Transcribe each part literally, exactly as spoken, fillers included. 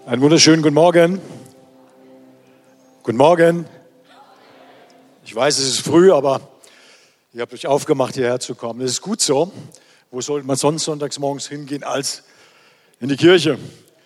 Einen wunderschönen guten Morgen. Guten Morgen. Ich weiß, es ist früh, aber ihr habt euch aufgemacht, hierher zu kommen. Das ist gut so. Wo sollte man sonst sonntags morgens hingehen als in die Kirche?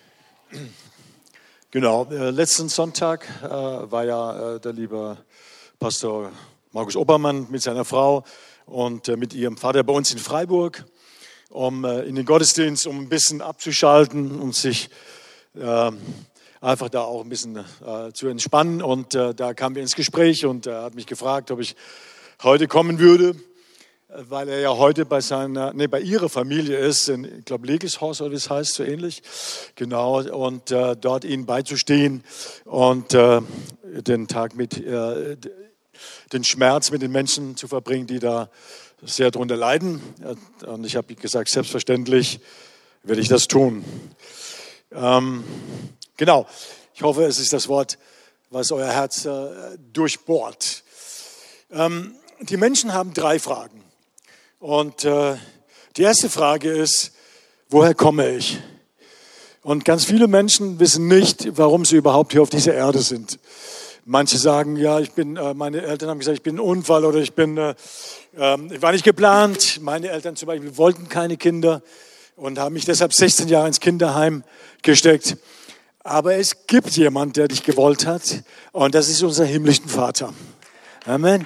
Genau, äh, letzten Sonntag äh, war ja äh, der liebe Pastor Markus Obermann mit seiner Frau und äh, mit ihrem Vater bei uns in Freiburg, um äh, in den Gottesdienst, um ein bisschen abzuschalten und sich äh, einfach da auch ein bisschen äh, zu entspannen. Und äh, da kamen wir ins Gespräch und er hat mich gefragt, ob ich heute kommen würde, weil er ja heute bei seiner, nee, bei ihrer Familie ist, in, ich glaube, Legeshorst oder wie es heißt, so ähnlich. Genau, und äh, dort ihnen beizustehen und äh, den Tag mit, äh, den Schmerz mit den Menschen zu verbringen, die da sehr drunter leiden. Und ich habe gesagt, selbstverständlich werde ich das tun. Ähm, genau, ich hoffe, es ist das Wort, was euer Herz äh, durchbohrt. Ähm, die Menschen haben drei Fragen. Und äh, die erste Frage ist, woher komme ich? Und ganz viele Menschen wissen nicht, warum sie überhaupt hier auf dieser Erde sind. Manche sagen, ja, ich bin, äh, meine Eltern haben gesagt, ich bin ein Unfall oder ich bin, äh, äh, ich war nicht geplant. Meine Eltern zum Beispiel wollten keine Kinder und haben mich deshalb sechzehn Jahre ins Kinderheim gesteckt. Aber es gibt jemand, der dich gewollt hat, und das ist unser himmlischen Vater. Amen.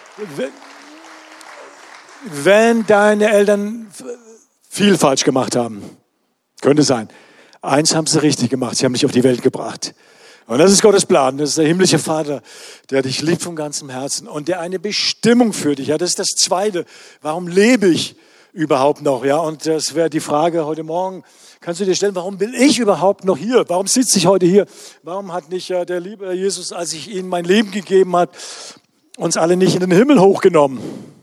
Wenn deine Eltern viel falsch gemacht haben, könnte sein, eins haben sie richtig gemacht, sie haben dich auf die Welt gebracht. Und das ist Gottes Plan, das ist der himmlische Vater, der dich liebt von ganzem Herzen und der eine Bestimmung für dich hat. Das ist das Zweite. Warum lebe ich überhaupt noch? Ja, und das wäre die Frage heute Morgen. Kannst du dir stellen, warum bin ich überhaupt noch hier? Warum sitze ich heute hier? Warum hat nicht äh, der liebe Jesus, als ich ihm mein Leben gegeben hat, uns alle nicht in den Himmel hochgenommen?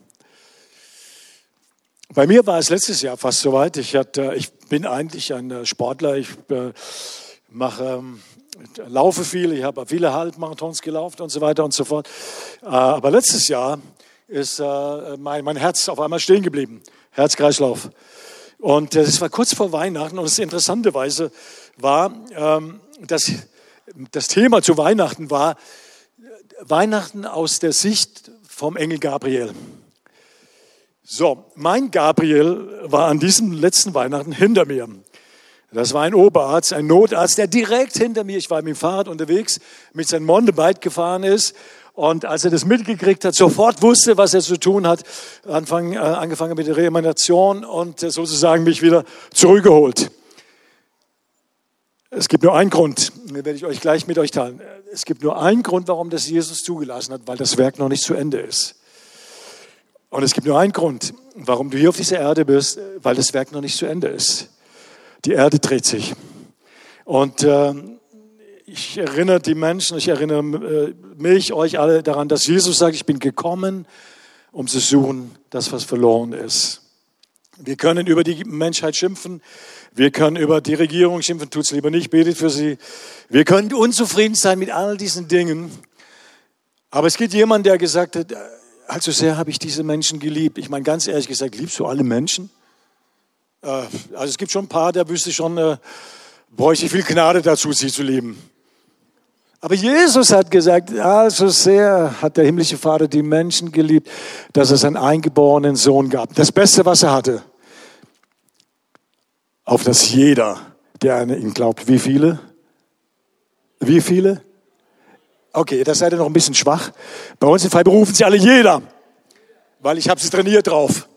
Bei mir war es letztes Jahr fast soweit. Ich, hatte, ich bin eigentlich ein Sportler. Ich äh, mache, äh, laufe viel. Ich habe viele Halbmarathons gelaufen und so weiter und so fort. Äh, aber letztes Jahr ist äh, mein, mein Herz auf einmal stehen geblieben. Herzkreislauf. Und es war kurz vor Weihnachten und das interessanterweise war, ähm, dass das Thema zu Weihnachten war Weihnachten aus der Sicht vom Engel Gabriel. So, mein Gabriel war an diesem letzten Weihnachten hinter mir. Das war ein Oberarzt, ein Notarzt, der direkt hinter mir, ich war mit dem Fahrrad unterwegs, mit seinem Mountainbike gefahren ist. Und als er das mitgekriegt hat, sofort wusste, was er zu tun hat, anfang, äh, angefangen mit der Reanimation und äh, sozusagen mich wieder zurückgeholt. Es gibt nur einen Grund, den werde ich euch gleich mit euch teilen. Es gibt nur einen Grund, warum das Jesus zugelassen hat, weil das Werk noch nicht zu Ende ist. Und es gibt nur einen Grund, warum du hier auf dieser Erde bist, weil das Werk noch nicht zu Ende ist. Die Erde dreht sich. Und äh, ich erinnere die Menschen, ich erinnere äh, mich, euch alle daran, dass Jesus sagt, ich bin gekommen, um zu suchen, das, was verloren ist. Wir können über die Menschheit schimpfen, wir können über die Regierung schimpfen, tut's lieber nicht, betet für sie. Wir können unzufrieden sein mit all diesen Dingen. Aber es gibt jemanden, der gesagt hat, allzu sehr habe ich diese Menschen geliebt. Ich meine, ganz ehrlich gesagt, liebst du alle Menschen? Äh, also es gibt schon ein paar, der wüsste schon, äh, bräuchte ich viel Gnade dazu, sie zu lieben. Aber Jesus hat gesagt, allzu sehr hat der himmlische Vater die Menschen geliebt, dass er seinen eingeborenen Sohn gab. Das Beste, was er hatte. Auf das jeder, der an ihn glaubt. Wie viele? Wie viele? Okay, da seid ihr noch ein bisschen schwach. Bei uns in Freiburg rufen sie alle jeder, weil ich habe sie trainiert drauf.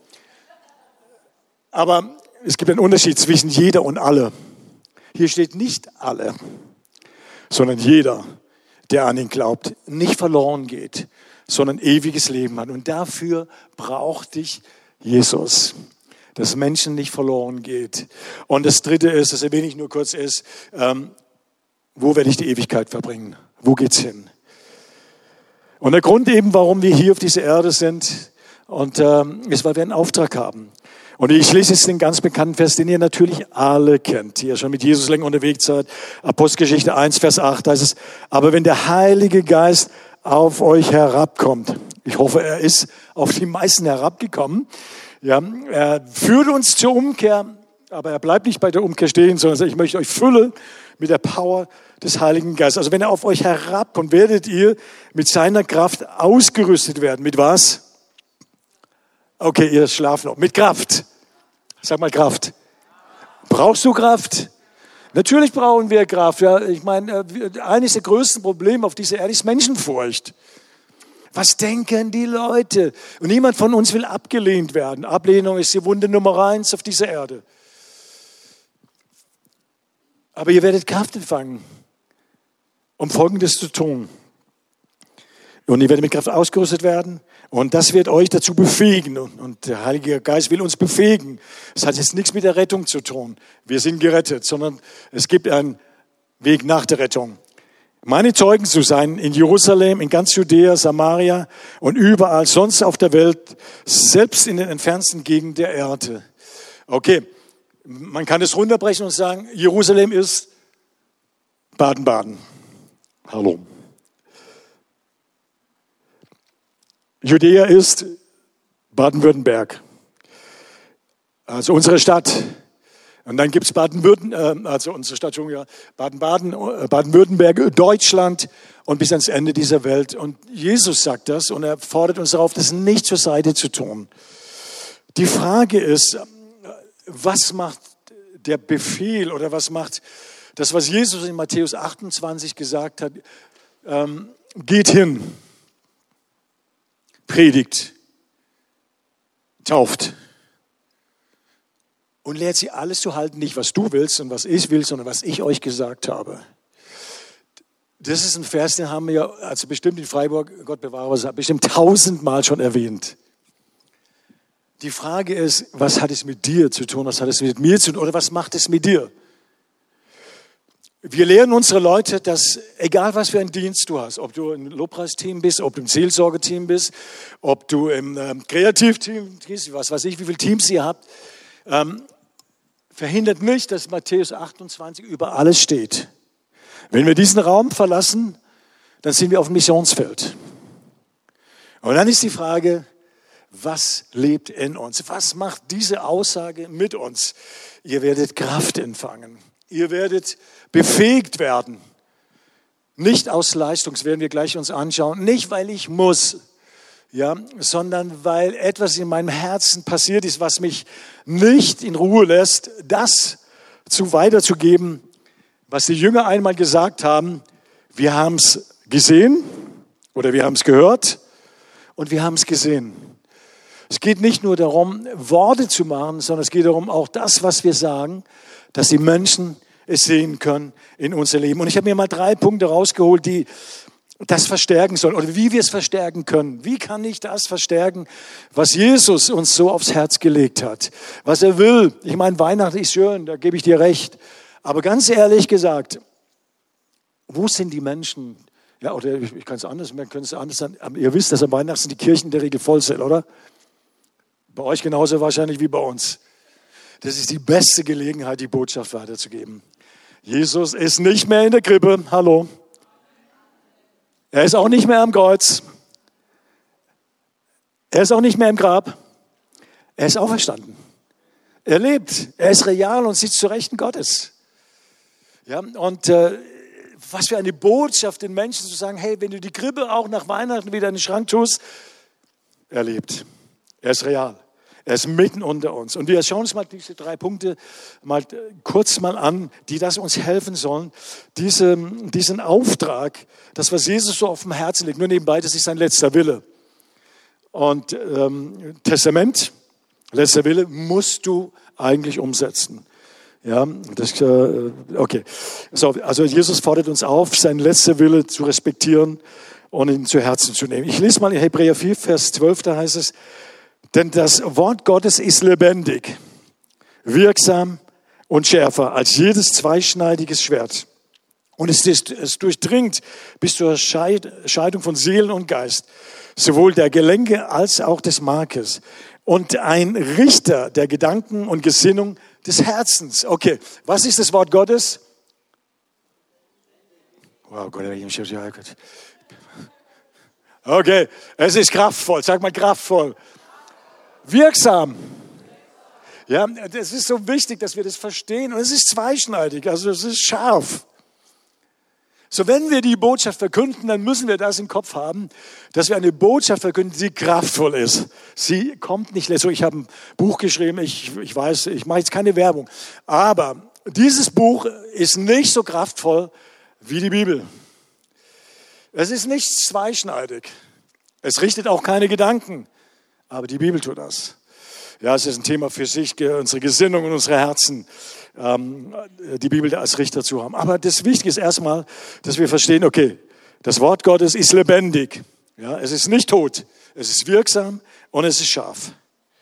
Aber es gibt einen Unterschied zwischen jeder und alle. Hier steht nicht alle, sondern jeder, der an ihn glaubt, nicht verloren geht, sondern ewiges Leben hat. Und dafür braucht dich Jesus, dass Menschen nicht verloren geht. Und das Dritte ist, das erwähne ich nur kurz, ist, ähm, wo werde ich die Ewigkeit verbringen? Wo geht's hin? Und der Grund eben, warum wir hier auf dieser Erde sind, und ähm, ist, weil wir einen Auftrag haben. Und ich lese jetzt den ganz bekannten Vers, den ihr natürlich alle kennt, die ihr schon mit Jesus länger unterwegs seid. Apostelgeschichte eins, Vers acht, da heißt es, aber wenn der Heilige Geist auf euch herabkommt, ich hoffe, er ist auf die meisten herabgekommen, ja, er führt uns zur Umkehr, Aber er bleibt nicht bei der Umkehr stehen, sondern sagt, ich möchte euch füllen mit der Power des Heiligen Geistes. Also wenn er auf euch herabkommt, werdet ihr mit seiner Kraft ausgerüstet werden. Mit was? Okay, ihr schlaft noch. Mit Kraft. Sag mal Kraft. Brauchst du Kraft? Natürlich brauchen wir Kraft. Ja, ich meine, eines der größten Probleme auf dieser Erde ist Menschenfurcht. Was denken die Leute? Und niemand von uns will abgelehnt werden. Ablehnung ist die Wunde Nummer eins auf dieser Erde. Aber ihr werdet Kraft empfangen, um Folgendes zu tun. Und ihr werdet mit Kraft ausgerüstet werden. Und das wird euch dazu befähigen. Und der Heilige Geist will uns befähigen. Es hat jetzt nichts mit der Rettung zu tun. Wir sind gerettet, sondern es gibt einen Weg nach der Rettung. Meine Zeugen zu sein in Jerusalem, in ganz Judäa, Samaria und überall sonst auf der Welt, selbst in den entferntesten Gegenden der Erde. Okay, man kann es runterbrechen und sagen, Jerusalem ist Baden-Baden. Hallo. Judäa ist Baden-Württemberg, also unsere Stadt. Und dann gibt es Baden-Württemberg, also unsere Stadt, ja, Baden-Baden, Baden-Württemberg, Deutschland und bis ans Ende dieser Welt. Und Jesus sagt das und er fordert uns darauf, das nicht zur Seite zu tun. Die Frage ist, was macht der Befehl oder was macht das, was Jesus in Matthäus achtundzwanzig gesagt hat? Ähm, geht hin, predigt, tauft. Und lehrt sie alles zu halten, nicht was du willst und was ich will, sondern was ich euch gesagt habe. Das ist ein Vers, den haben wir ja, also bestimmt in Freiburg, Gott bewahre uns, bestimmt tausendmal schon erwähnt. Die Frage ist, was hat es mit dir zu tun, was hat es mit mir zu tun oder was macht es mit dir? Wir lehren unsere Leute, dass egal was für einen Dienst du hast, ob du im Lobpreisteam bist, ob du im Seelsorgeteam bist, ob du im ähm, Kreativteam bist, was weiß ich, wie viele Teams ihr habt, ähm, verhindert nicht, dass Matthäus achtundzwanzig über alles steht. Wenn wir diesen Raum verlassen, dann sind wir auf dem Missionsfeld. Und dann ist die Frage, was lebt in uns? Was macht diese Aussage mit uns? Ihr werdet Kraft empfangen. Ihr werdet befähigt werden. Nicht aus Leistung, das werden wir gleich uns anschauen. Nicht, weil ich muss, ja, sondern weil etwas in meinem Herzen passiert ist, was mich nicht in Ruhe lässt, das zu weiterzugeben, was die Jünger einmal gesagt haben. Wir haben es gesehen oder wir haben es gehört und wir haben es gesehen. Es geht nicht nur darum, Worte zu machen, sondern es geht darum, auch das, was wir sagen, dass die Menschen es sehen können in unser Leben. Und ich habe mir mal drei Punkte rausgeholt, die das verstärken sollen oder wie wir es verstärken können. Wie kann ich das verstärken, was Jesus uns so aufs Herz gelegt hat? Was er will. Ich meine, Weihnachten ist schön, da gebe ich dir recht. Aber ganz ehrlich gesagt, wo sind die Menschen? Ja, oder ich, ich kann es anders, man könnte es anders sagen. Aber ihr wisst, dass am Weihnachten die Kirchen in der Regel voll sind, oder? Bei euch genauso wahrscheinlich wie bei uns. Das ist die beste Gelegenheit, die Botschaft weiterzugeben. Jesus ist nicht mehr in der Krippe. Hallo. Er ist auch nicht mehr am Kreuz. Er ist auch nicht mehr im Grab. Er ist auferstanden. Er lebt. Er ist real und sitzt zur Rechten Gottes. Ja, und äh, was für eine Botschaft den Menschen zu sagen, hey, wenn du die Krippe auch nach Weihnachten wieder in den Schrank tust, er lebt. Er ist real. Er ist mitten unter uns. Und wir schauen uns mal diese drei Punkte mal kurz mal an, die das uns helfen sollen, diese, diesen Auftrag, das, was Jesus so auf dem Herzen liegt, nur nebenbei, das ist sein letzter Wille. Und ähm, Testament, letzter Wille, musst du eigentlich umsetzen. Ja, das, äh, okay. So, also Jesus fordert uns auf, seinen letzten Wille zu respektieren und ihn zu Herzen zu nehmen. Ich lese mal in Hebräer vier, Vers zwölf, da heißt es, denn das Wort Gottes ist lebendig, wirksam und schärfer als jedes zweischneidiges Schwert. Und es, ist, es durchdringt bis zur Scheidung von Seelen und Geist, sowohl der Gelenke als auch des Markes. Und ein Richter der Gedanken und Gesinnung des Herzens. Okay, was ist das Wort Gottes? Wow, Gott, okay, es ist kraftvoll. Sag mal kraftvoll. Wirksam. Ja, das ist so wichtig, dass wir das verstehen. Und es ist zweischneidig, also es ist scharf. So, wenn wir die Botschaft verkünden, dann müssen wir das im Kopf haben, dass wir eine Botschaft verkünden, die kraftvoll ist. Sie kommt nicht so, ich habe ein Buch geschrieben, ich, ich weiß, ich mache jetzt keine Werbung. Aber dieses Buch ist nicht so kraftvoll wie die Bibel. Es ist nicht zweischneidig. Es richtet auch keine Gedanken. Aber die Bibel tut das. Ja, es ist ein Thema für sich, unsere Gesinnung und unsere Herzen, ähm, die Bibel als Richter zu haben. Aber das Wichtige ist erstmal, dass wir verstehen, okay, das Wort Gottes ist lebendig. Ja, es ist nicht tot, es ist wirksam und es ist scharf.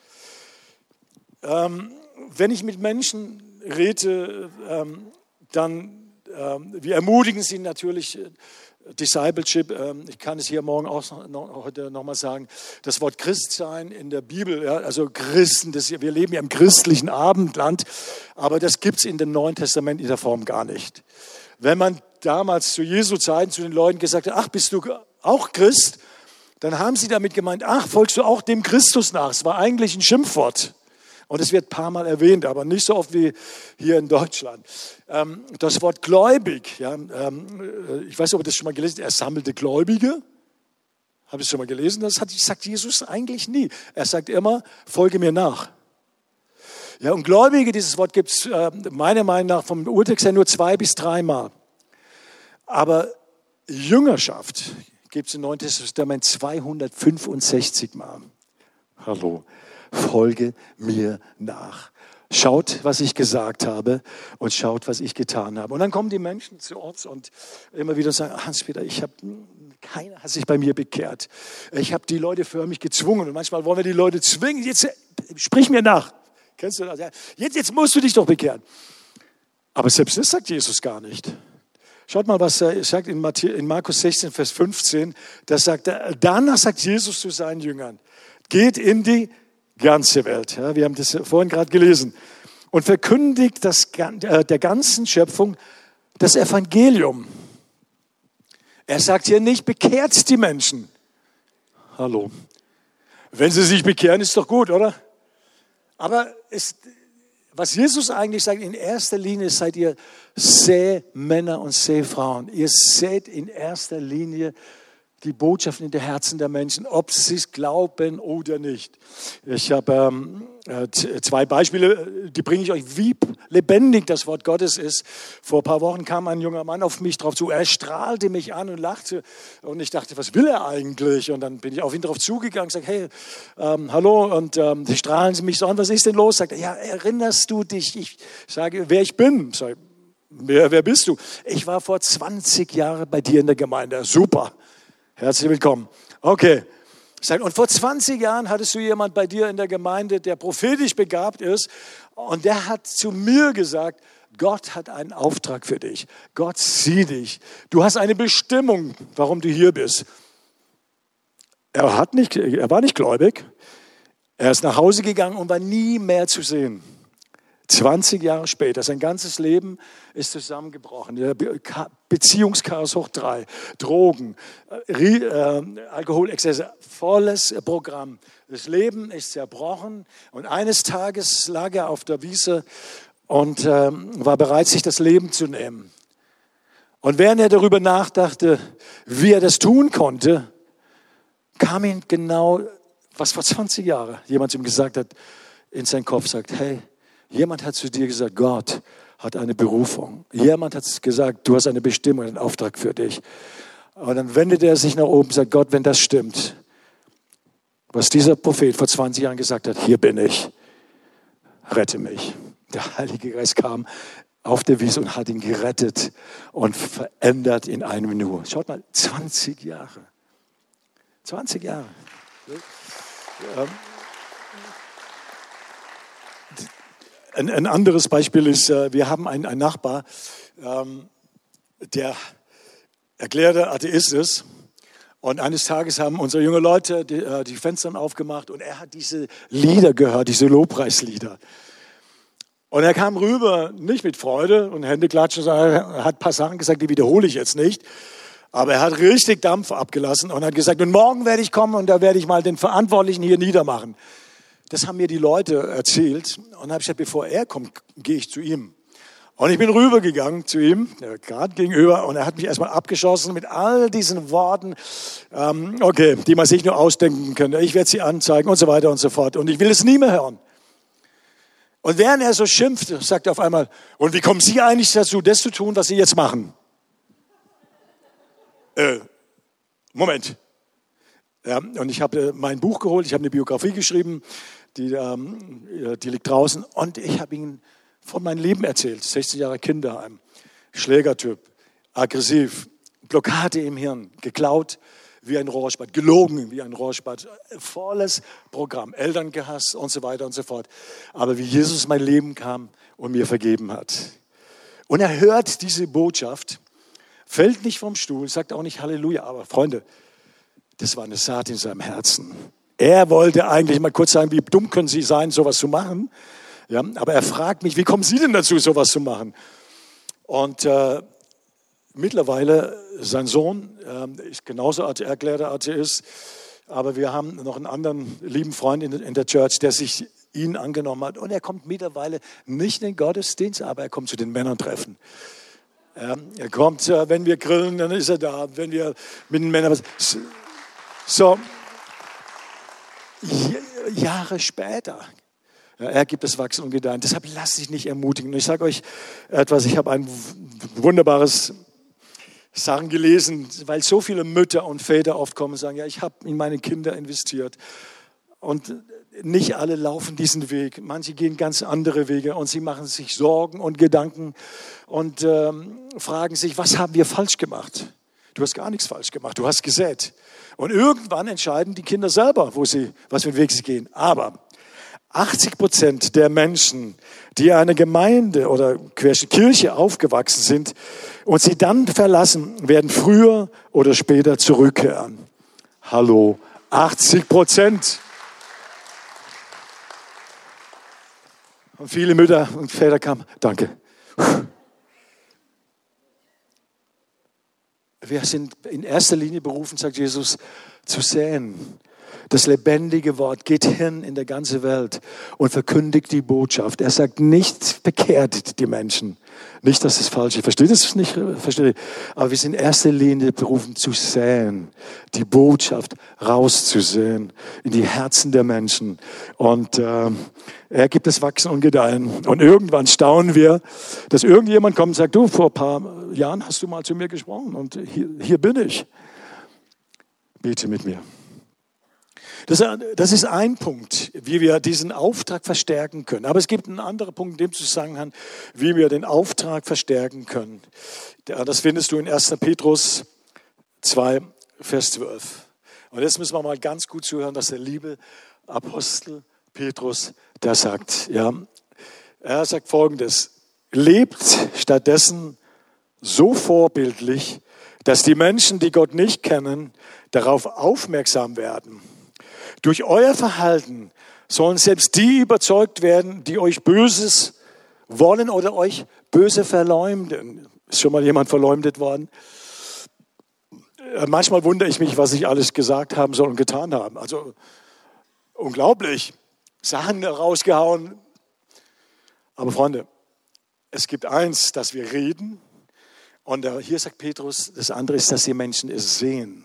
Ähm, wenn ich mit Menschen rede, ähm, dann, ähm, wir ermutigen sie natürlich, Discipleship, ich kann es hier morgen auch noch, heute nochmal sagen, das Wort Christsein in der Bibel, ja, also Christen, das, wir leben ja im christlichen Abendland, aber das gibt es in dem Neuen Testament in der Form gar nicht. Wenn man damals zu Jesu Zeiten zu den Leuten gesagt hat, ach, bist du auch Christ? Dann haben sie damit gemeint, ach, folgst du auch dem Christus nach? Es war eigentlich ein Schimpfwort. Und es wird ein paar Mal erwähnt, aber nicht so oft wie hier in Deutschland. Das Wort gläubig, ja, ich weiß nicht, ob ihr das schon mal gelesen habt, er sammelte Gläubige. Habe ich schon mal gelesen? Das hat, sagt Jesus eigentlich nie. Er sagt immer, folge mir nach. Ja, und Gläubige, dieses Wort gibt es meiner Meinung nach vom Urtext her nur zwei bis dreimal. Aber Jüngerschaft gibt es im Neuen Testament zweihundertfünfundsechzig Mal. Hallo. Folge mir nach. Schaut, was ich gesagt habe und schaut, was ich getan habe. Und dann kommen die Menschen zu uns und immer wieder sagen, Hans-Peter, ich habe, keiner hat sich bei mir bekehrt. Ich habe die Leute für mich gezwungen und manchmal wollen wir die Leute zwingen. Jetzt sprich mir nach. Kennst du das? Jetzt, jetzt musst du dich doch bekehren. Aber selbst das sagt Jesus gar nicht. Schaut mal, was er sagt in Markus sechzehn, Vers fünfzehn. Da sagt er, danach sagt Jesus zu seinen Jüngern, geht in die ganze Welt. Ja, wir haben das vorhin gerade gelesen. Und verkündigt das, äh, der ganzen Schöpfung das Evangelium. Er sagt hier nicht, bekehrt die Menschen. Hallo. Wenn sie sich bekehren, ist doch gut, oder? Aber ist, was Jesus eigentlich sagt, in erster Linie seid ihr Sämänner und Säfrauen. Ihr sät in erster Linie die Botschaften in den Herzen der Menschen, ob sie es glauben oder nicht. Ich habe ähm, zwei Beispiele, die bringe ich euch, wie lebendig das Wort Gottes ist. Vor ein paar Wochen kam ein junger Mann auf mich drauf zu, er strahlte mich an und lachte und ich dachte, was will er eigentlich? Und dann bin ich auf ihn drauf zugegangen und sagte, hey, ähm, hallo, und ähm, die strahlen sie mich so an, was ist denn los? Sagt er, ja, erinnerst du dich? Ich sage, wer ich bin? Ich sage, wer, wer bist du? Ich war vor zwanzig Jahren bei dir in der Gemeinde. Super. Herzlich willkommen. Okay. Und vor zwanzig Jahren hattest du jemand bei dir in der Gemeinde, der prophetisch begabt ist. Und der hat zu mir gesagt, Gott hat einen Auftrag für dich. Gott sieht dich. Du hast eine Bestimmung, warum du hier bist. Er, hat nicht, er war nicht gläubig. Er ist nach Hause gegangen und war nie mehr zu sehen. zwanzig Jahre später, sein ganzes Leben ist zusammengebrochen. Beziehungschaos hoch drei, Drogen, äh, Alkoholexzesse, volles Programm. Das Leben ist zerbrochen und eines Tages lag er auf der Wiese und äh, war bereit, sich das Leben zu nehmen. Und während er darüber nachdachte, wie er das tun konnte, kam ihm genau, was vor zwanzig Jahren jemand ihm gesagt hat, in seinen Kopf, sagt, hey, jemand hat zu dir gesagt, Gott hat eine Berufung. Jemand hat gesagt, du hast eine Bestimmung, einen Auftrag für dich. Und dann wendet er sich nach oben und sagt, Gott, wenn das stimmt, was dieser Prophet vor zwanzig Jahren gesagt hat, hier bin ich, rette mich. Der Heilige Geist kam auf der Wiese und hat ihn gerettet und verändert in einem Nu. Schaut mal, zwanzig Jahre. zwanzig Jahre. Ja. Ein, ein anderes Beispiel ist, wir haben einen, einen Nachbar, ähm, der erklärter Atheist ist. Und eines Tages haben unsere jungen Leute die, die Fenster aufgemacht und er hat diese Lieder gehört, diese Lobpreislieder. Und er kam rüber, nicht mit Freude und Hände klatschen, sondern er hat ein paar Sachen gesagt, die wiederhole ich jetzt nicht. Aber er hat richtig Dampf abgelassen und hat gesagt, und morgen werde ich kommen und da werde ich mal den Verantwortlichen hier niedermachen. das haben mir die Leute erzählt. Und dann habe ich gesagt, bevor er kommt, gehe ich zu ihm. Und ich bin rübergegangen zu ihm, gerade gegenüber, und er hat mich erstmal abgeschossen mit all diesen Worten, ähm, okay, die man sich nur ausdenken könnte. Ich werde sie anzeigen und so weiter und so fort. Und ich will es nie mehr hören. Und während er so schimpft, sagt er auf einmal, und wie kommen Sie eigentlich dazu, das zu tun, was Sie jetzt machen? Äh, Moment. Ja, und ich habe mein Buch geholt, ich habe eine Biografie geschrieben, die, ähm, die liegt draußen. Und ich habe ihn von meinem Leben erzählt. sechzig Jahre Kinderheim, Schlägertyp, aggressiv, Blockade im Hirn, geklaut wie ein Rohrspat, gelogen wie ein Rohrspat, volles Programm, Eltern gehasst und so weiter und so fort. Aber wie Jesus in mein Leben kam und mir vergeben hat. Und er hört diese Botschaft, fällt nicht vom Stuhl, sagt auch nicht Halleluja, aber Freunde, das war eine Saat in seinem Herzen. Er wollte eigentlich mal kurz sagen, wie dumm können Sie sein, sowas zu machen? Ja, aber er fragt mich, wie kommen Sie denn dazu, sowas zu machen? Und äh, mittlerweile, sein Sohn äh, ist genauso erklärter Atheist, aber wir haben noch einen anderen lieben Freund in, in der Church, der sich ihn angenommen hat. Und er kommt mittlerweile nicht in den Gottesdienst, aber er kommt zu den Männertreffen. Ja, er kommt, äh, wenn wir grillen, dann ist er da. Wenn wir mit den Männern... So, Jahre später... Ja, er gibt das Wachsen und Gedeihen. Deshalb lasst sich nicht ermutigen. Und ich sage euch etwas, ich habe ein wunderbares Sachen gelesen, weil so viele Mütter und Väter oft kommen und sagen, ja, ich habe in meine Kinder investiert. Und nicht alle laufen diesen Weg. Manche gehen ganz andere Wege und sie machen sich Sorgen und Gedanken und ähm, fragen sich, was haben wir falsch gemacht? Du hast gar nichts falsch gemacht, du hast gesät. Und irgendwann entscheiden die Kinder selber, wo sie, was für einen Weg sie gehen. Aber achtzig Prozent der Menschen, die in einer Gemeinde oder Kirche aufgewachsen sind und sie dann verlassen, werden früher oder später zurückkehren. Hallo, achtzig Prozent. Und viele Mütter und Väter kamen, danke. Wir sind in erster Linie berufen, sagt Jesus, zu säen. Das lebendige Wort geht hin in der ganzen Welt und verkündigt die Botschaft. Er sagt nicht, bekehrt die Menschen. Nicht, dass es falsch ist. Versteht es nicht? Versteht ihr? Aber wir sind in erster Linie berufen zu säen, die Botschaft rauszusäen in die Herzen der Menschen. Und äh, er gibt das Wachsen und Gedeihen. Und irgendwann staunen wir, dass irgendjemand kommt und sagt, du, vor ein paar Jahren hast du mal zu mir gesprochen und hier, hier bin ich. Bete mit mir. Das, das ist ein Punkt, wie wir diesen Auftrag verstärken können. Aber es gibt einen anderen Punkt in dem Zusammenhang, wie wir den Auftrag verstärken können. Das findest du in erster Petrus zwei, Vers zwölf. Und jetzt müssen wir mal ganz gut zuhören, was der liebe Apostel Petrus da sagt. Ja, er sagt Folgendes: Lebt stattdessen so vorbildlich, dass die Menschen, die Gott nicht kennen, darauf aufmerksam werden. Durch euer Verhalten sollen selbst die überzeugt werden, die euch Böses wollen oder euch böse verleumden. Ist schon mal jemand verleumdet worden? Manchmal wundere ich mich, was ich alles gesagt haben soll und getan haben. Also unglaublich. Sachen rausgehauen. Aber Freunde, es gibt eins, dass wir reden. Und hier sagt Petrus, das andere ist, dass die Menschen es sehen.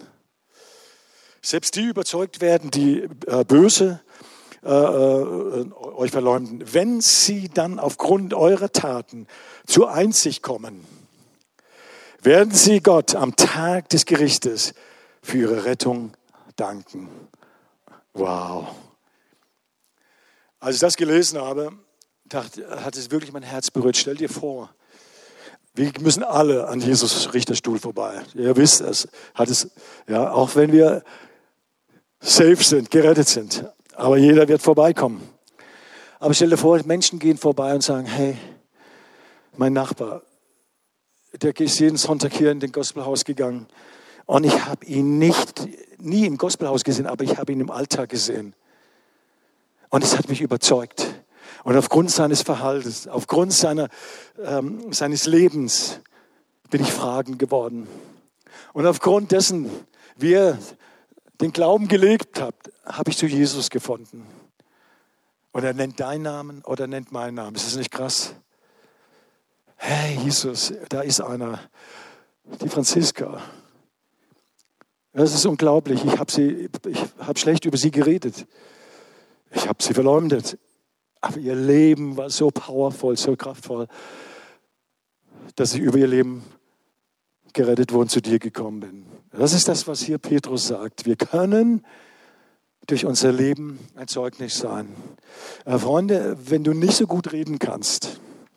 Selbst die überzeugt werden, die äh, böse äh, äh, euch verleumden, wenn sie dann aufgrund eurer Taten zur Einsicht kommen, werden sie Gott am Tag des Gerichtes für ihre Rettung danken. Wow. Als ich das gelesen habe, dachte, hat es wirklich mein Herz berührt. Stell dir vor, wir müssen alle an Jesus Richterstuhl vorbei. Ihr wisst es. Hat es, ja, auch wenn wir safe sind, gerettet sind. Aber jeder wird vorbeikommen. Aber stell dir vor, Menschen gehen vorbei und sagen, hey, mein Nachbar, der ist jeden Sonntag hier in den Gospelhaus gegangen und ich habe ihn nicht, nie im Gospelhaus gesehen, aber ich habe ihn im Alltag gesehen. Und es hat mich überzeugt. Und aufgrund seines Verhaltens, aufgrund seiner, ähm, seines Lebens bin ich fragend geworden. Und aufgrund dessen, wie er den Glauben gelebt hat, habe ich zu Jesus gefunden. Und er nennt deinen Namen oder nennt meinen Namen. Ist das nicht krass? Hey, Jesus, da ist einer, die Franziska. Das ist unglaublich. Ich habe sie, ich habe schlecht über sie geredet. Ich habe sie verleumdet. Aber ihr Leben war so powerful, so kraftvoll, dass ich über ihr Leben gerettet wurde und zu dir gekommen bin. Das ist das, was hier Petrus sagt. Wir können durch unser Leben ein Zeugnis sein. Äh, Freunde, wenn du nicht so gut reden kannst,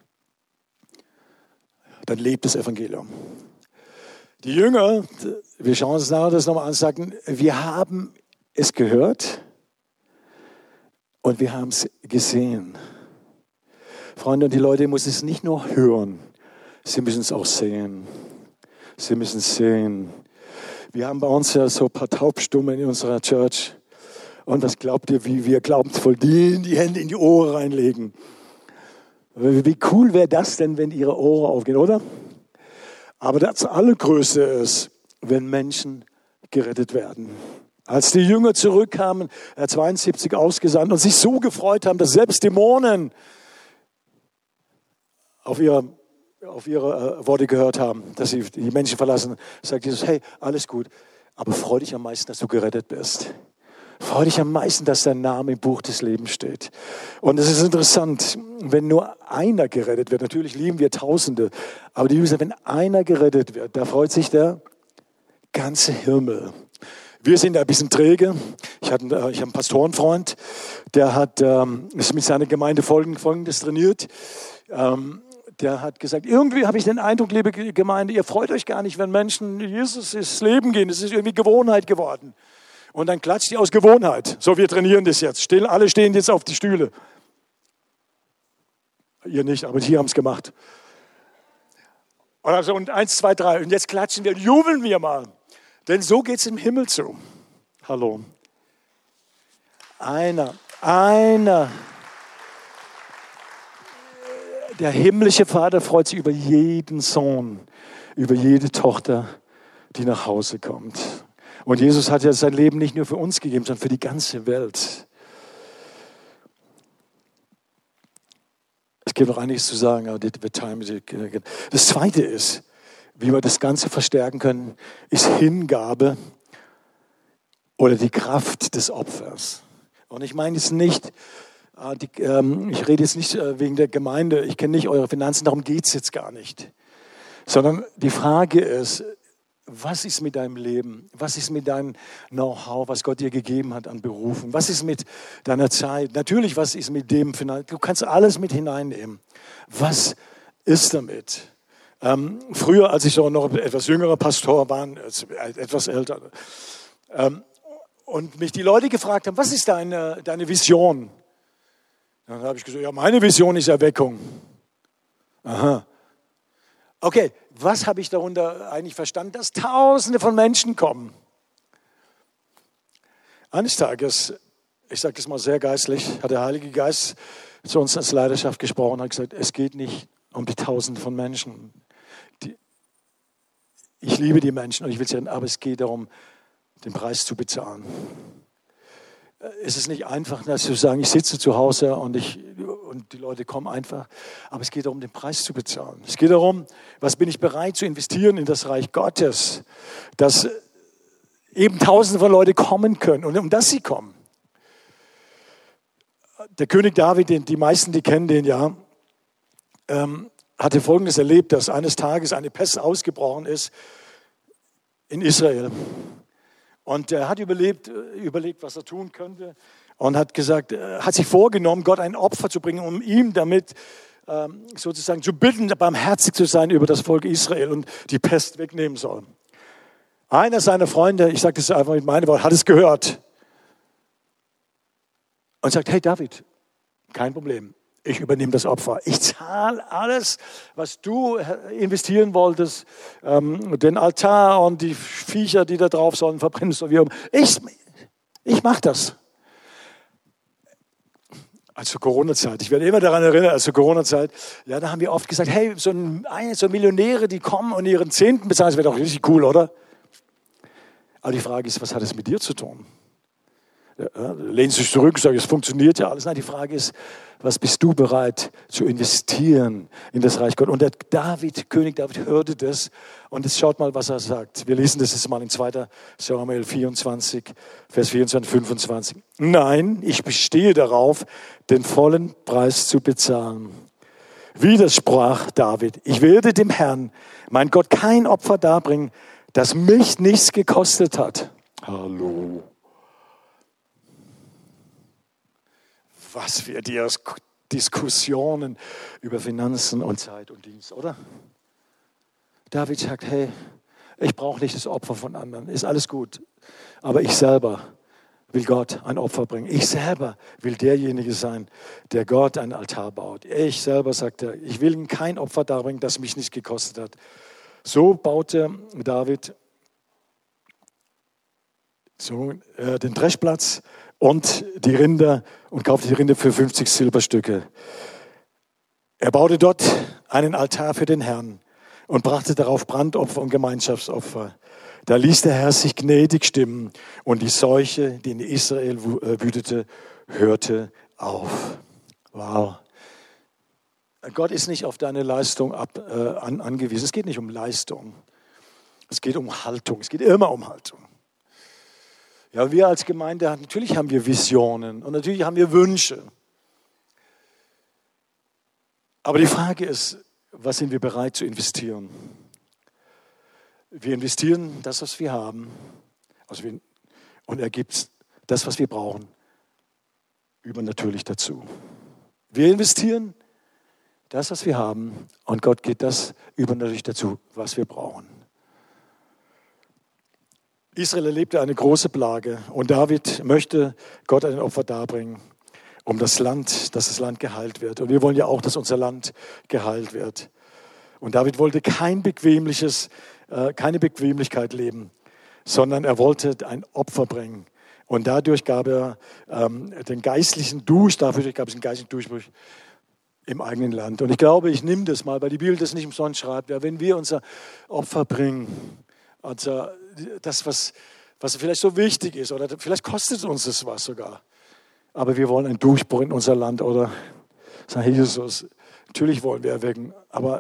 dann lebt das Evangelium. Die Jünger, wir schauen uns nachher das nochmal an, sagten, wir haben es gehört und wir haben es gesehen. Freunde, und die Leute müssen es nicht nur hören, sie müssen es auch sehen. Sie müssen es sehen. Wir haben bei uns ja so ein paar Taubstummen in unserer Church. Und was glaubt ihr, wie wir glaubensvoll die, die Hände in die Ohren reinlegen? Wie cool wäre das denn, wenn ihre Ohren aufgehen, oder? Aber das Allergrößte ist, wenn Menschen gerettet werden. Als die Jünger zurückkamen, er hat zweiundsiebzig ausgesandt und sich so gefreut haben, dass selbst Dämonen auf ihre, auf ihre äh, Worte gehört haben, dass sie die Menschen verlassen, sagt Jesus, hey, alles gut, aber freu dich am meisten, dass du gerettet bist. Freu dich am meisten, dass dein Name im Buch des Lebens steht. Und es ist interessant, wenn nur einer gerettet wird, natürlich lieben wir Tausende, aber die Bibel sagt, wenn einer gerettet wird, da freut sich der ganze Himmel. Wir sind da ein bisschen träge. Ich, hatte, ich habe einen Pastorenfreund, der hat ähm, ist mit seiner Gemeinde Folgendes trainiert. Ähm, der hat gesagt, irgendwie habe ich den Eindruck, liebe Gemeinde, ihr freut euch gar nicht, wenn Menschen Jesus ins Leben gehen. Das ist irgendwie Gewohnheit geworden. Und dann klatscht die aus Gewohnheit. So, wir trainieren das jetzt. Still, alle stehen jetzt auf die Stühle. Ihr nicht, aber hier haben es gemacht. Und, also, und eins, zwei, drei. Und jetzt klatschen wir, jubeln wir mal. Denn so geht es im Himmel zu. Hallo. Einer, einer. Der himmlische Vater freut sich über jeden Sohn, über jede Tochter, die nach Hause kommt. Und Jesus hat ja sein Leben nicht nur für uns gegeben, sondern für die ganze Welt. Es gibt noch einiges zu sagen, aber the time is... Das Zweite ist, wie wir das Ganze verstärken können, ist Hingabe oder die Kraft des Opfers. Und ich meine jetzt nicht, die, ähm, ich rede jetzt nicht wegen der Gemeinde, ich kenne nicht eure Finanzen, darum geht es jetzt gar nicht. Sondern die Frage ist, was ist mit deinem Leben? Was ist mit deinem Know-how, was Gott dir gegeben hat an Berufung? Was ist mit deiner Zeit? Natürlich, was ist mit dem? Du kannst alles mit hineinnehmen. Was ist damit? Ähm, früher, als ich so noch etwas jüngerer Pastor war, etwas älter, ähm, und mich die Leute gefragt haben, was ist deine, deine Vision? Dann habe ich gesagt, ja, meine Vision ist Erweckung. Aha. Okay, was habe ich darunter eigentlich verstanden? Dass Tausende von Menschen kommen. Eines Tages, ich sage das mal sehr geistlich, hat der Heilige Geist zu uns als Leiterschaft gesprochen und hat gesagt, es geht nicht um die Tausende von Menschen. Die, ich liebe die Menschen und ich will sie, aber es geht darum, den Preis zu bezahlen. Es ist nicht einfach, zu sagen, ich sitze zu Hause und, ich, und die Leute kommen einfach. Aber es geht darum, den Preis zu bezahlen. Es geht darum, was bin ich bereit zu investieren in das Reich Gottes, dass eben Tausende von Leuten kommen können und um das sie kommen. Der König David, den, die meisten, die kennen den ja, ähm, hatte Folgendes erlebt, dass eines Tages eine Pest ausgebrochen ist in Israel. Und er hat überlebt, überlegt, was er tun könnte und hat gesagt, hat sich vorgenommen, Gott ein Opfer zu bringen, um ihm damit ähm, sozusagen zu bitten, barmherzig zu sein über das Volk Israel und die Pest wegnehmen soll. Einer seiner Freunde, ich sage das einfach mit meinen Worten, hat es gehört und sagt, hey David, kein Problem. Ich übernehme das Opfer. Ich zahle alles, was du investieren wolltest. Ähm, den Altar und die Viecher, die da drauf sollen, verbrennst du. Ich, ich mache das. Also Corona-Zeit. Ich werde immer daran erinnern, also Corona-Zeit. Ja, da haben wir oft gesagt, hey, so, ein, so Millionäre, die kommen und ihren Zehnten bezahlen, das wäre doch richtig cool, oder? Aber die Frage ist, was hat es mit dir zu tun? Ja, lehnen sich zurück und sagen, es funktioniert ja alles. Nein, die Frage ist, was bist du bereit zu investieren in das Reich Gottes? Und der David, König David, hörte das. Und jetzt schaut mal, was er sagt. Wir lesen das jetzt mal in zweiter Samuel vierundzwanzig, Vers vierundzwanzig, fünfundzwanzig. Nein, ich bestehe darauf, den vollen Preis zu bezahlen. Wieder sprach David, ich werde dem Herrn, mein Gott, kein Opfer darbringen, das mich nichts gekostet hat. Hallo. Was für Diskussionen über Finanzen und Zeit und Dienst, oder? David sagt, hey, ich brauche nicht das Opfer von anderen, ist alles gut. Aber ich selber will Gott ein Opfer bringen. Ich selber will derjenige sein, der Gott einen Altar baut. Ich selber, sagt er, ich will ihm kein Opfer darbringen, das mich nicht gekostet hat. So baute David so, äh, den Dreschplatz und die Rinder und kaufte die Rinder für fünfzig Silberstücke. Er baute dort einen Altar für den Herrn und brachte darauf Brandopfer und Gemeinschaftsopfer. Da ließ der Herr sich gnädig stimmen und die Seuche, die in Israel wütete, hörte auf. Wow. Gott ist nicht auf deine Leistung ab, äh, an, angewiesen. Es geht nicht um Leistung. Es geht um Haltung. Es geht immer um Haltung. Ja, wir als Gemeinde, natürlich haben wir Visionen und natürlich haben wir Wünsche. Aber die Frage ist, was sind wir bereit zu investieren? Wir investieren das, was wir haben, also wir, und er gibt das, was wir brauchen, übernatürlich dazu. Wir investieren das, was wir haben, und Gott gibt das übernatürlich dazu, was wir brauchen. Israel erlebte eine große Plage und David möchte Gott ein Opfer darbringen, um das Land, dass das Land geheilt wird. Und wir wollen ja auch, dass unser Land geheilt wird. Und David wollte kein bequemliches, äh, keine Bequemlichkeit leben, sondern er wollte ein Opfer bringen. Und dadurch gab er ähm, den geistlichen Dusch, dafür gab es einen geistlichen Durchbruch im eigenen Land. Und ich glaube, ich nehme das mal, weil die Bibel das nicht umsonst schreibt. Ja, wenn wir unser Opfer bringen, also das, was, was vielleicht so wichtig ist, oder vielleicht kostet uns das was sogar. Aber wir wollen einen Durchbruch in unser Land, oder? Sag Jesus, natürlich wollen wir erwecken, aber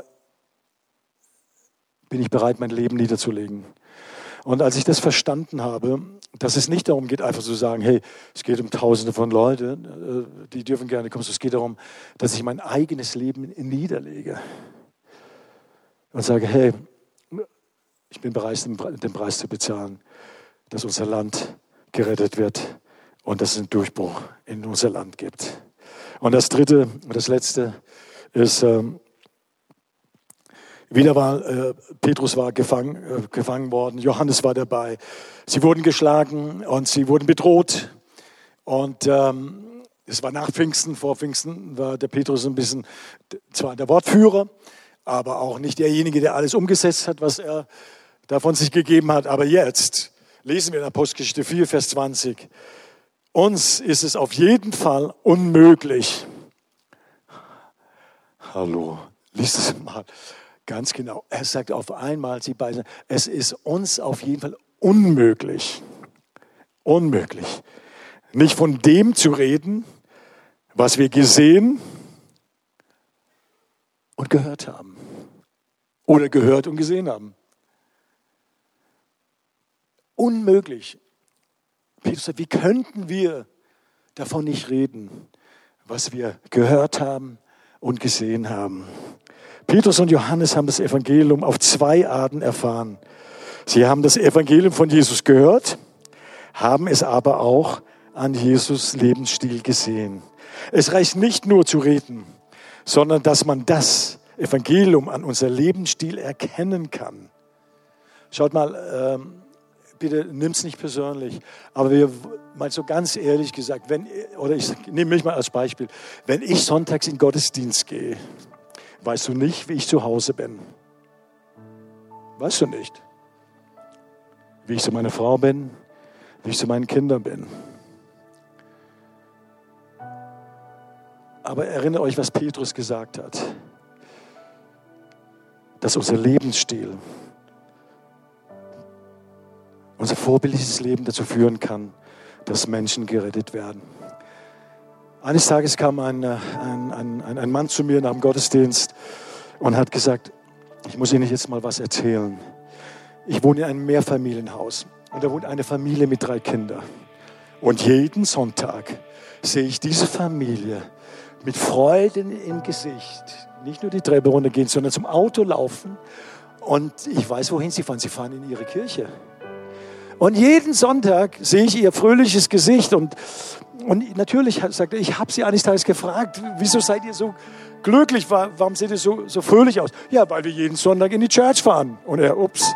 bin ich bereit, mein Leben niederzulegen? Und als ich das verstanden habe, dass es nicht darum geht, einfach zu sagen, hey, es geht um Tausende von Leuten, die dürfen gerne kommen. Es geht darum, dass ich mein eigenes Leben niederlege und sage, hey, ich bin bereit, den Preis zu bezahlen, dass unser Land gerettet wird und dass es einen Durchbruch in unser Land gibt. Und das Dritte und das Letzte ist, ähm, wieder war, äh, Petrus war gefangen, äh, gefangen worden, Johannes war dabei. Sie wurden geschlagen und sie wurden bedroht. Und ähm, es war nach Pfingsten, vor Pfingsten war der Petrus ein bisschen, zwar der Wortführer, aber auch nicht derjenige, der alles umgesetzt hat, was er davon sich gegeben hat. Aber jetzt lesen wir in Apostelgeschichte vier, Vers zwanzig. Uns ist es auf jeden Fall unmöglich. Hallo, lies es mal ganz genau. Er sagt auf einmal, sie beiden, es ist uns auf jeden Fall unmöglich, unmöglich, nicht von dem zu reden, was wir gesehen und gehört haben. Oder gehört und gesehen haben. Unmöglich. Petrus sagt, wie könnten wir davon nicht reden, was wir gehört haben und gesehen haben? Petrus und Johannes haben das Evangelium auf zwei Arten erfahren. Sie haben das Evangelium von Jesus gehört, haben es aber auch an Jesus' Lebensstil gesehen. Es reicht nicht nur zu reden, sondern dass man das Evangelium an unser Lebensstil erkennen kann. Schaut mal, ähm, bitte nimm's nicht persönlich, aber wir, mal so ganz ehrlich gesagt, wenn, oder ich nehme mich mal als Beispiel, wenn ich sonntags in den Gottesdienst gehe, weißt du nicht, wie ich zu Hause bin. Weißt du nicht. Wie ich zu meiner Frau bin, wie ich zu meinen Kindern bin. Aber erinnert euch, was Petrus gesagt hat. Dass unser Lebensstil, unser vorbildliches Leben dazu führen kann, dass Menschen gerettet werden. Eines Tages kam ein, ein, ein, ein Mann zu mir nach dem Gottesdienst und hat gesagt, ich muss Ihnen jetzt mal was erzählen. Ich wohne in einem Mehrfamilienhaus und da wohnt eine Familie mit drei Kindern. Und jeden Sonntag sehe ich diese Familie mit Freuden im Gesicht nicht nur die Treppe runtergehen, sondern zum Auto laufen. Und ich weiß, wohin sie fahren. Sie fahren in ihre Kirche. Und jeden Sonntag sehe ich ihr fröhliches Gesicht. Und, und natürlich sagt er, ich habe sie eines Tages gefragt, wieso seid ihr so glücklich? Warum seht ihr so, so fröhlich aus? Ja, weil wir jeden Sonntag in die Church fahren. Und er, ups.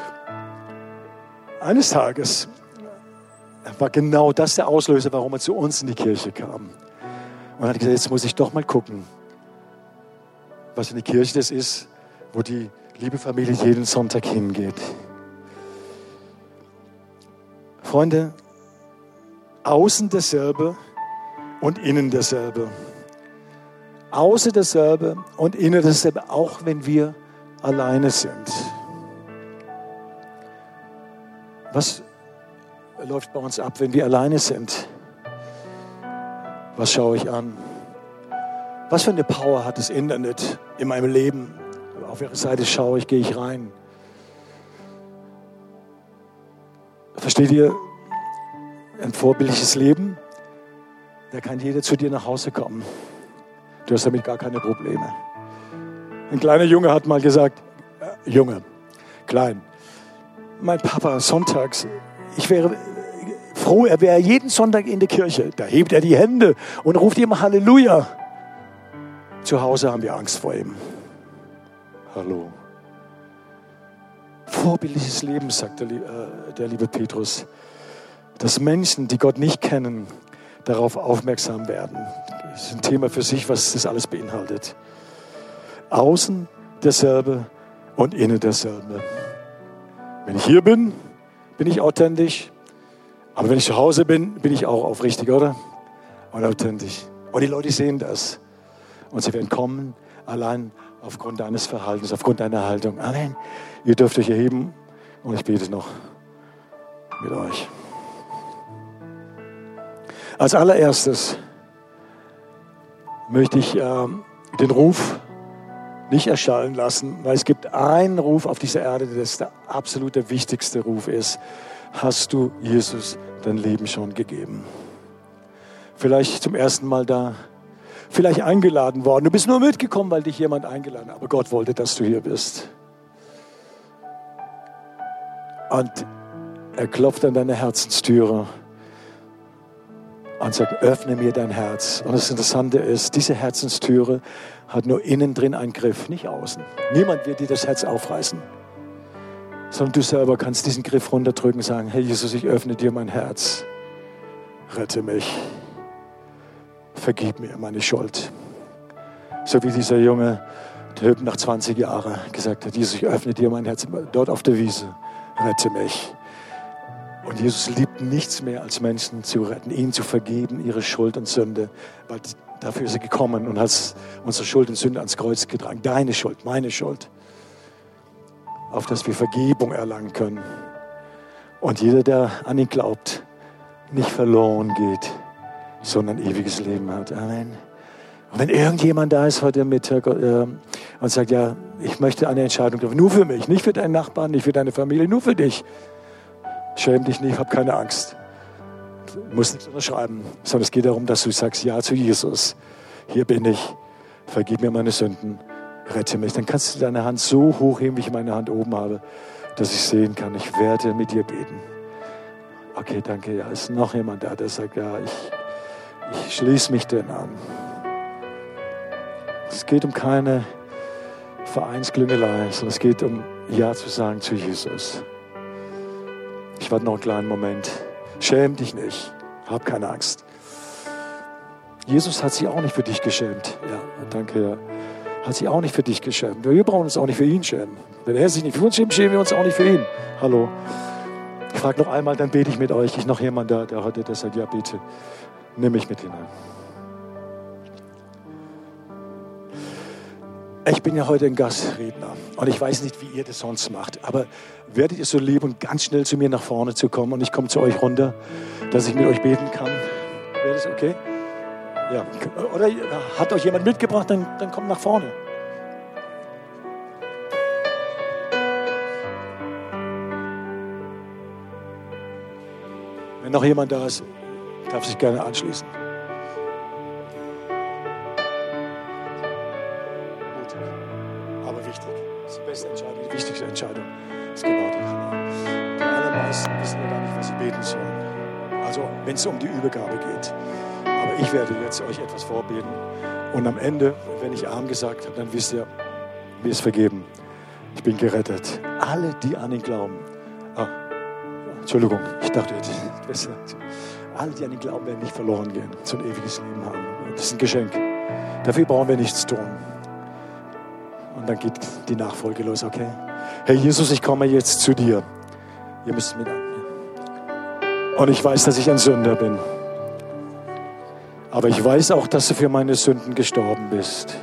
Eines Tages war genau das der Auslöser, warum er zu uns in die Kirche kam. Und hat gesagt, jetzt muss ich doch mal gucken, was für eine Kirche das ist, wo die liebe Familie jeden Sonntag hingeht. Freunde, außen dasselbe und innen dasselbe. Außen dasselbe und innen dasselbe, auch wenn wir alleine sind. Was läuft bei uns ab, wenn wir alleine sind? Was schaue ich an? Was für eine Power hat das Internet in meinem Leben? Auf welche Seite schaue ich, gehe ich rein? Versteht ihr? Ein vorbildliches Leben, da kann jeder zu dir nach Hause kommen. Du hast damit gar keine Probleme. Ein kleiner Junge hat mal gesagt, äh, Junge, klein, mein Papa sonntags, ich wäre froh, er wäre jeden Sonntag in der Kirche. Da hebt er die Hände und ruft ihm Halleluja. Zu Hause haben wir Angst vor ihm. Hallo. Vorbildliches Leben, sagt der, äh, der liebe Petrus. Dass Menschen, die Gott nicht kennen, darauf aufmerksam werden. Das ist ein Thema für sich, was das alles beinhaltet. Außen dasselbe und innen dasselbe. Wenn ich hier bin, bin ich authentisch. Aber wenn ich zu Hause bin, bin ich auch aufrichtig, oder? Und authentisch. Und die Leute sehen das. Und sie werden kommen, allein aufgrund deines Verhaltens, aufgrund deiner Haltung. Amen. Ihr dürft euch erheben und ich bete noch mit euch. Als allererstes möchte ich äh, den Ruf nicht erschallen lassen, weil es gibt einen Ruf auf dieser Erde, das der absolute wichtigste Ruf ist. Hast du Jesus dein Leben schon gegeben? Vielleicht zum ersten Mal da, vielleicht eingeladen worden. Du bist nur mitgekommen, weil dich jemand eingeladen hat, aber Gott wollte, dass du hier bist. Und er klopft an deine Herzenstüre und sagt, öffne mir dein Herz. Und das Interessante ist, diese Herzenstüre hat nur innen drin einen Griff, nicht außen. Niemand wird dir das Herz aufreißen, sondern du selber kannst diesen Griff runterdrücken und sagen, hey Jesus, ich öffne dir mein Herz. Rette mich. Vergib mir meine Schuld. So wie dieser Junge, der nach zwanzig Jahren gesagt hat, Jesus, ich öffne dir mein Herz dort auf der Wiese. Rette mich. Und Jesus liebt nichts mehr, als Menschen zu retten, ihnen zu vergeben, ihre Schuld und Sünde. Weil dafür ist er gekommen und hat unsere Schuld und Sünde ans Kreuz getragen. Deine Schuld, meine Schuld. Auf dass wir Vergebung erlangen können. Und jeder, der an ihn glaubt, nicht verloren geht, sondern ewiges Leben hat. Amen. Und wenn irgendjemand da ist heute Mittag äh, und sagt, ja, ich möchte eine Entscheidung treffen, nur für mich, nicht für deinen Nachbarn, nicht für deine Familie, nur für dich. Schäm dich nicht, hab keine Angst. Du musst nichts unterschreiben, sondern es geht darum, dass du sagst, ja zu Jesus. Hier bin ich, vergib mir meine Sünden, rette mich. Dann kannst du deine Hand so hochheben, wie ich meine Hand oben habe, dass ich sehen kann, ich werde mit dir beten. Okay, danke. Ja, ist noch jemand da, der sagt, ja, ich, ich schließe mich denn an. Es geht um keine Vereinsklüngelei, sondern es geht um Ja zu sagen zu Jesus. Ich warte noch einen kleinen Moment. Schäm dich nicht. Hab keine Angst. Jesus hat sich auch nicht für dich geschämt. Ja, danke. Ja. Hat sich auch nicht für dich geschämt. Wir brauchen uns auch nicht für ihn schämen. Wenn er sich nicht für uns schämt, schämen wir uns auch nicht für ihn. Hallo. Ich frage noch einmal, dann bete ich mit euch. Ist noch jemand da, der heute das sagt, ja bitte, nimm mich mit hinein. Ich bin ja heute ein Gastredner und ich weiß nicht, wie ihr das sonst macht, aber werdet ihr so lieb und ganz schnell zu mir nach vorne zu kommen und ich komme zu euch runter, dass ich mit euch beten kann? Wäre das okay? Ja. Oder hat euch jemand mitgebracht, dann, dann kommt nach vorne. Wenn noch jemand da ist, darf sich gerne anschließen. Mutig, aber wichtig. Das ist die beste Entscheidung, die wichtigste Entscheidung. Das ist genau die Hammer. Die allermeisten wissen ja gar nicht, was sie beten sollen. Also, wenn es um die Übergabe geht. Aber ich werde jetzt euch etwas vorbeten. Und am Ende, wenn ich Amen gesagt habe, dann wisst ihr, mir ist vergeben. Ich bin gerettet. Alle, die an ihn glauben. Ah, Entschuldigung, ich dachte, das alle, die an ihn glauben, werden nicht verloren gehen, so ein ewiges Leben haben. Das ist ein Geschenk. Dafür brauchen wir nichts tun. Und dann geht die Nachfolge los, okay? Herr Jesus, ich komme jetzt zu dir. Ihr müsst mit an. Und ich weiß, dass ich ein Sünder bin. Aber ich weiß auch, dass du für meine Sünden gestorben bist.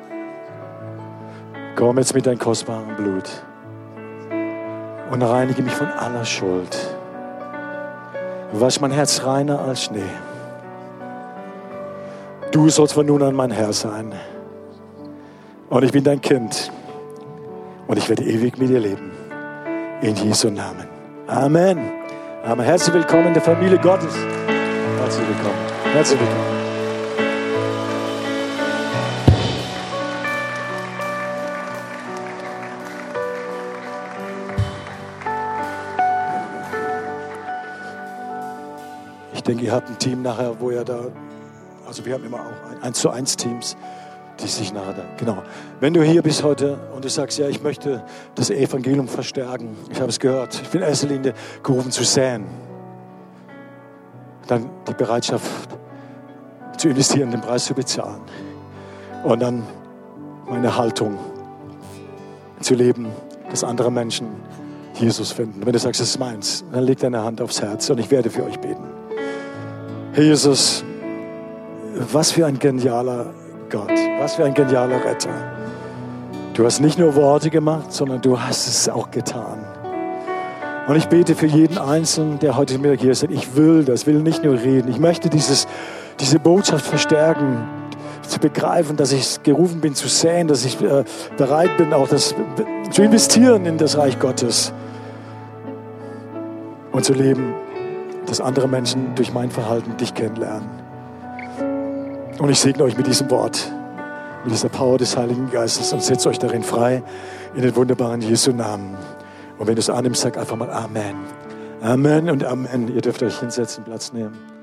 Komm jetzt mit deinem kostbaren Blut und reinige mich von aller Schuld. Wasch mein Herz reiner als Schnee. Du sollst von nun an mein Herr sein. Und ich bin dein Kind. Und ich werde ewig mit dir leben. In Jesu Namen. Amen. Amen. Herzlich willkommen in der Familie Gottes. Herzlich willkommen. Herzlich willkommen. Ich denke, ihr habt ein Team nachher, wo ihr da, also wir haben immer auch eins zu eins Teams, die sich nachher da, genau. Wenn du hier bist heute und du sagst, ja, ich möchte das Evangelium verstärken, ich habe es gehört, ich bin in erster Linie gerufen zu säen, dann die Bereitschaft zu investieren, den Preis zu bezahlen und dann meine Haltung zu leben, dass andere Menschen Jesus finden. Wenn du sagst, das ist meins, dann leg deine Hand aufs Herz und ich werde für euch beten. Herr Jesus, was für ein genialer Gott, was für ein genialer Retter. Du hast nicht nur Worte gemacht, sondern du hast es auch getan. Und ich bete für jeden Einzelnen, der heute Mittag hier ist. Ich will das, will nicht nur reden. Ich möchte dieses, diese Botschaft verstärken, zu begreifen, dass ich gerufen bin zu säen, dass ich äh, bereit bin, auch das zu investieren in das Reich Gottes und zu leben, dass andere Menschen durch mein Verhalten dich kennenlernen. Und ich segne euch mit diesem Wort, mit dieser Power des Heiligen Geistes und setze euch darin frei in den wunderbaren Jesu Namen. Und wenn du es annimmst, sag einfach mal Amen. Amen und Amen. Ihr dürft euch hinsetzen, Platz nehmen.